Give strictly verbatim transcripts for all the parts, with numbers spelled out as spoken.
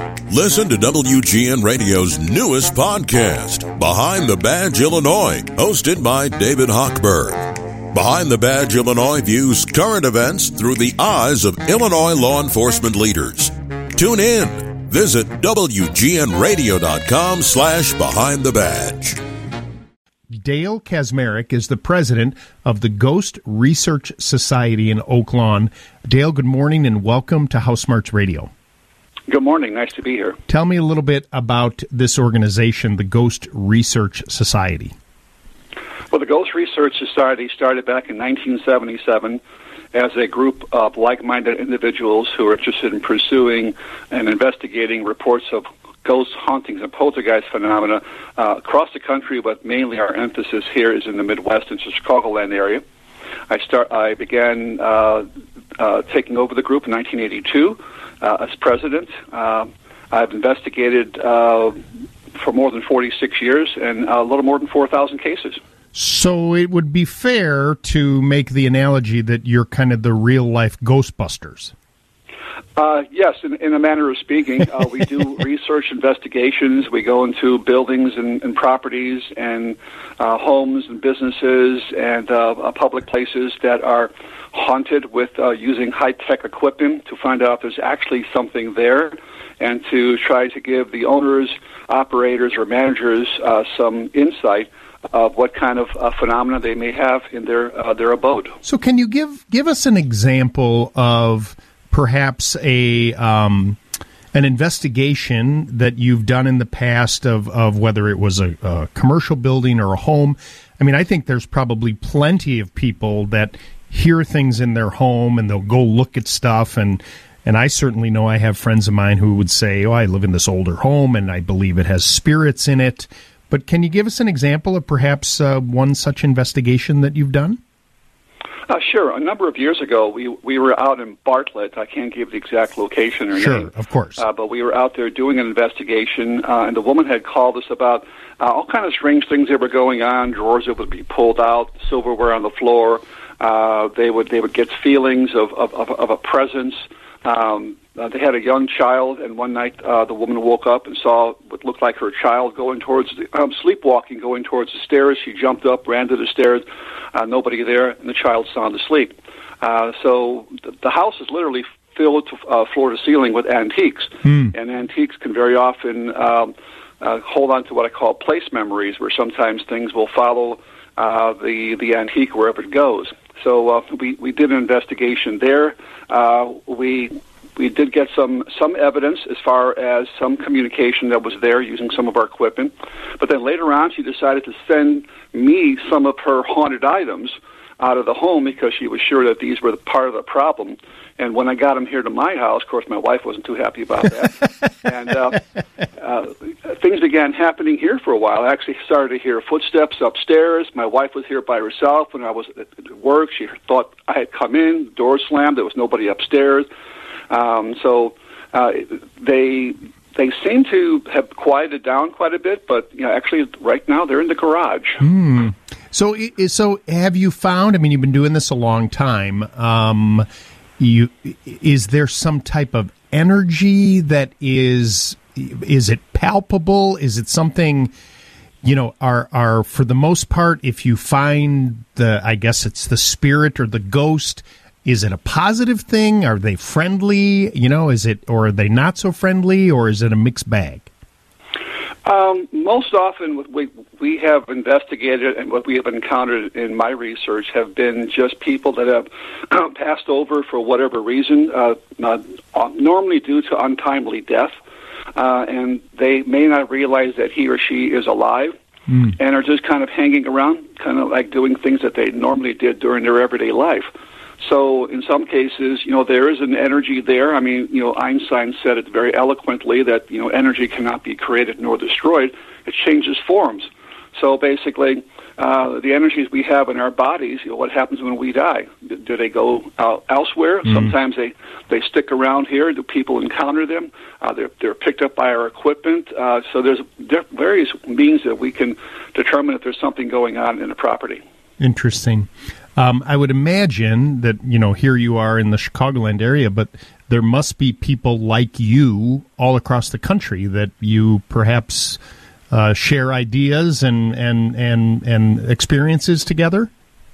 Listen to W G N Radio's newest podcast, Behind the Badge Illinois, hosted by David Hochberg. Behind the Badge Illinois views current events through the eyes of Illinois law enforcement leaders. Tune in. Visit W G N radio dot com slash behind the badge. Dale Kaczmarek is the president of the Ghost Research Society in Oak Lawn. Dale, good morning and welcome to House Smarts Radio. Good morning. Nice to be here. Tell me a little bit about this organization, the Ghost Research Society. Well, the Ghost Research Society started back in nineteen seventy-seven as a group of like-minded individuals who are interested in pursuing and investigating reports of ghost hauntings and poltergeist phenomena uh, across the country, but mainly our emphasis here is in the Midwest and the Chicagoland area. I start. I began uh, uh, taking over the group in nineteen eighty-two uh, as president. Uh, I've investigated uh, for more than forty-six years and a little more than four thousand cases. So it would be fair to make the analogy that you're kind of the real-life Ghostbusters. Uh, yes, in, in a manner of speaking. Uh, we do research investigations. We go into buildings and, and properties and uh, homes and businesses and uh, uh, public places that are haunted with uh, using high-tech equipment to find out if there's actually something there and to try to give the owners, operators, or managers uh, some insight of what kind of uh, phenomena they may have in their uh, their abode. So can you give give us an example of perhaps a um, an investigation that you've done in the past of, of whether it was a, a commercial building or a home? I mean, I think there's probably plenty of people that hear things in their home and they'll go look at stuff, and and I certainly know I have friends of mine who would say, oh, I live in this older home and I believe it has spirits in it. But can you give us an example of perhaps uh, one such investigation that you've done? Uh, sure. A number of years ago, we we were out in Bartlett. I can't give the exact location or sure, name. Sure, of course. Uh, but we were out there doing an investigation, uh, and the woman had called us about uh, all kind of strange things that were going on. Drawers that would be pulled out, silverware on the floor. Uh, they would they would get feelings of of, of, of a presence. Um, uh, they had a young child, and one night uh, the woman woke up and saw what looked like her child going towards the, um, sleepwalking, going towards the stairs. She jumped up, ran to the stairs. Uh, nobody there, and the child sound asleep. Uh, so the, the house is literally filled to, uh, floor to ceiling with antiques, hmm. and antiques can very often um, uh, hold on to what I call place memories, where sometimes things will follow uh, the the antique wherever it goes. So uh, we we did an investigation there. Uh, we we did get some some evidence as far as some communication that was there using some of our equipment. But then later on, she decided to send me some of her haunted items out of the home because she was sure that these were the part of the problem. And when I got them here to my house, of course, my wife wasn't too happy about that. and uh, uh, things began happening here for a while. I actually started to hear footsteps upstairs. My wife was here by herself when I was at work. She thought I had come in, the door slammed, there was nobody upstairs. Um, so uh, they they seem to have quieted down quite a bit, but you know, actually right now they're in the garage. Hmm. So, so have you found, I mean, you've been doing this a long time, um, you, is there some type of energy that is, is it palpable? Is it something, you know, are, are for the most part, if you find the, I guess it's the spirit or the ghost, is it a positive thing? Are they friendly? You know, is it, or are they not so friendly, or is it a mixed bag? Um, most often, what we we have investigated and what we have encountered in my research have been just people that have passed over for whatever reason, uh, not, uh, normally due to untimely death, uh, and they may not realize that he or she is alive, mm. and are just kind of hanging around, kind of like doing things that they normally did during their everyday life. So in some cases, you know, there is an energy there. I mean, you know, Einstein said it very eloquently that, you know, energy cannot be created nor destroyed. It changes forms. So basically, uh, the energies we have in our bodies, you know, what happens when we die? Do they go uh, elsewhere? Mm-hmm. Sometimes they, they stick around here. Do people encounter them? Uh, they're, they're picked up by our equipment. Uh, so there's various means that we can determine if there's something going on in a property. Interesting. Um, I would imagine that, you know, here you are in the Chicagoland area, but there must be people like you all across the country that you perhaps uh, share ideas and, and, and, and experiences together?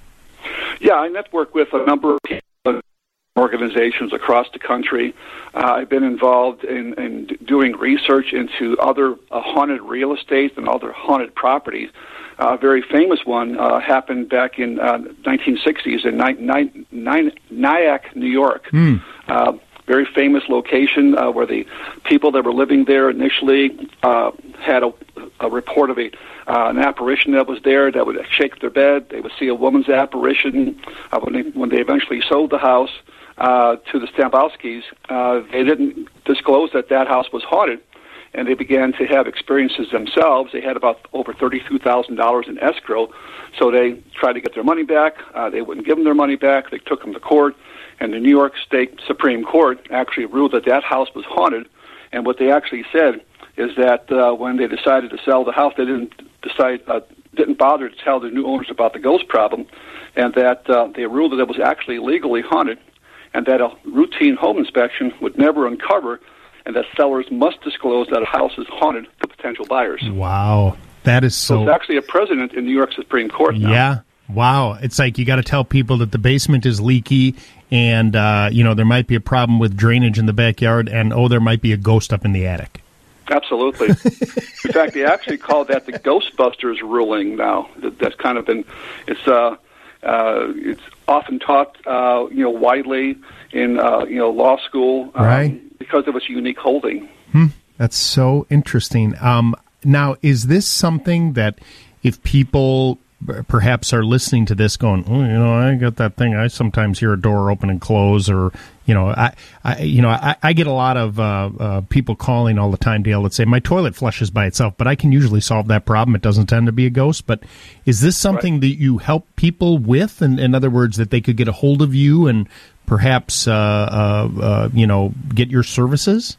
Yeah, I network with a number of people, organizations across the country. Uh, I've been involved in, in doing research into other uh, haunted real estate and other haunted properties. Uh, a very famous one uh, happened back in uh, nineteen sixties in Ny- Ny- Ny- Nyack, New York. Mm. Uh, very famous location uh, where the people that were living there initially uh, had a, a report of a uh, an apparition that was there that would shake their bed. They would see a woman's apparition. Uh, when they when they eventually sold the house uh, to the Stambowskis, uh, they didn't disclose that that house was haunted, and they began to have experiences themselves. They had about over thirty-two thousand dollars in escrow, so they tried to get their money back. Uh, they wouldn't give them their money back. They took them to court, and the New York State Supreme Court actually ruled that that house was haunted. And what they actually said is that uh, when they decided to sell the house, they didn't decide, uh, didn't bother to tell the new owners about the ghost problem, and that uh, they ruled that it was actually legally haunted, and that a routine home inspection would never uncover, and that sellers must disclose that a house is haunted to potential buyers. Wow, that is so... So it's actually a precedent in New York Supreme Court now. Yeah, wow. It's like you got to tell people that the basement is leaky, and uh, you know there might be a problem with drainage in the backyard, and oh, there might be a ghost up in the attic. Absolutely. In fact, they actually call that the Ghostbusters ruling now. That, that's kind of been... It's... Uh, Uh, it's often taught, uh, you know, widely in, uh, you know, law school um, right. because of its unique holding. Hmm. That's so interesting. Um, now, is this something that if people perhaps are listening to this going, oh, you know, I got that thing. I sometimes hear a door open and close, or, you know, I, I you know, I, I get a lot of uh, uh, people calling all the time, Dale, that say, my toilet flushes by itself, but I can usually solve that problem. It doesn't tend to be a ghost. But is this something right. that you help people with? And in other words, that they could get a hold of you and perhaps, uh, uh, uh, you know, get your services?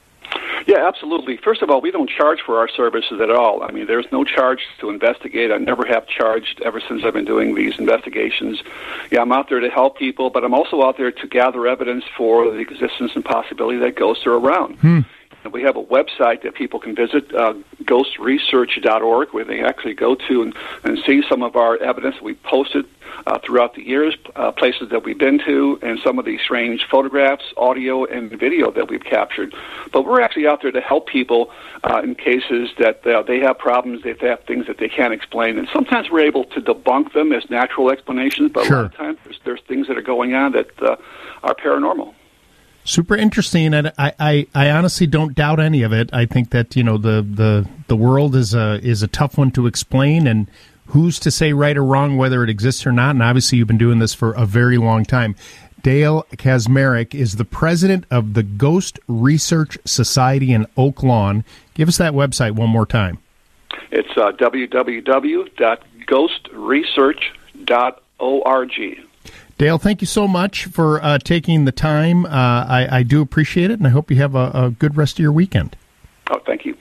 Yeah, absolutely. First of all, we don't charge for our services at all. I mean, there's no charge to investigate. I never have charged ever since I've been doing these investigations. Yeah, I'm out there to help people, but I'm also out there to gather evidence for the existence and possibility that ghosts are around. Hmm. And we have a website that people can visit, uh, ghost research dot org, where they actually go to and, and see some of our evidence we posted uh, throughout the years, uh, places that we've been to, and some of the strange photographs, audio, and video that we've captured. But we're actually out there to help people uh, in cases that uh, they have problems, they have things that they can't explain. And sometimes we're able to debunk them as natural explanations, but sure. a lot of times there's, there's things that are going on that uh, are paranormal. Super interesting, and I, I, I honestly don't doubt any of it. I think that, you know, the, the, the world is a is a tough one to explain, and who's to say right or wrong whether it exists or not? And obviously you've been doing this for a very long time. Dale Kaczmarek is the president of the Ghost Research Society in Oak Lawn. Give us that website one more time. It's uh, w w w dot ghost research dot org. Dale, thank you so much for uh, taking the time. Uh, I, I do appreciate it, and I hope you have a, a good rest of your weekend. Oh, thank you.